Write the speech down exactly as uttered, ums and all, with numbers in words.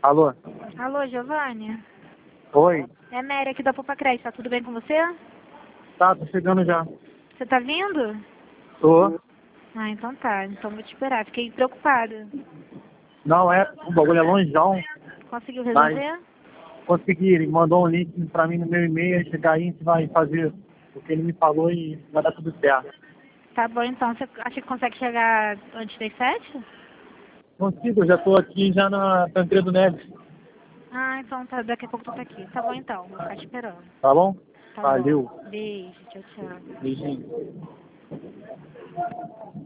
Alô? Alô, Giovanni? Oi? É a Mary aqui da Poupa Crédito, tá tudo bem com você? Tá, tô chegando já. Você tá vindo? Tô. Ah, então tá, então vou te esperar, fiquei preocupada. Não, é, o bagulho é longeão, Conseguiu mas resolver? consegui. Ele mandou um link pra mim no meu e-mail, aí chegar aí a gente vai fazer o que ele me falou e vai dar tudo certo. Tá bom então, você acha que consegue chegar antes das sete? Consigo, eu já tô aqui já na Tancredo Neves, Ah, então tá, daqui a pouco tu tá aqui. Tá bom então, vou ficar te esperando. tá bom? Tá Valeu. bom. Beijo, tchau, tchau. Beijinho.